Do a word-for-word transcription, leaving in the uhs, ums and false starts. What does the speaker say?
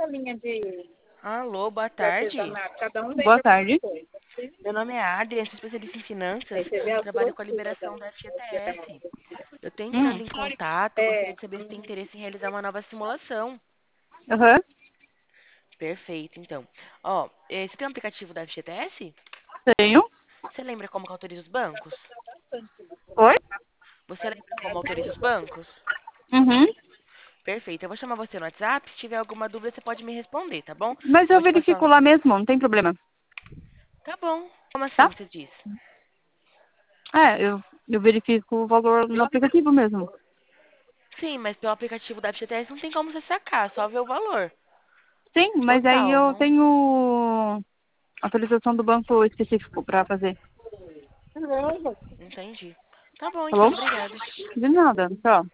Alô, boa tarde. Boa tarde. Meu nome é Adri, eu sou especialista em finanças. Trabalho com a liberação da F G T S. Eu tenho entrado Hum. em contato, gostaria de saber se tem interesse em realizar uma nova simulação. Aham. Perfeito, então. Ó, eh, você tem um aplicativo da F G T S? Tenho. Você lembra como que autoriza os bancos? Oi? Você lembra como autoriza os bancos? Uhum. Perfeito, eu vou chamar você no WhatsApp. Se tiver alguma dúvida, você pode me responder, tá bom? Mas eu Vou te passar. verifico lá mesmo, não tem problema. Tá bom. Como assim Tá? você diz? É, eu, eu verifico o valor no aplicativo mesmo. Sim, mas pelo aplicativo da F G T S não tem como você sacar, só ver o valor Sim, mas aí total, eu não? tenho autorização do banco específico pra fazer. Entendi. Tá bom, Tá bom? então, obrigada. De nada. Tchau.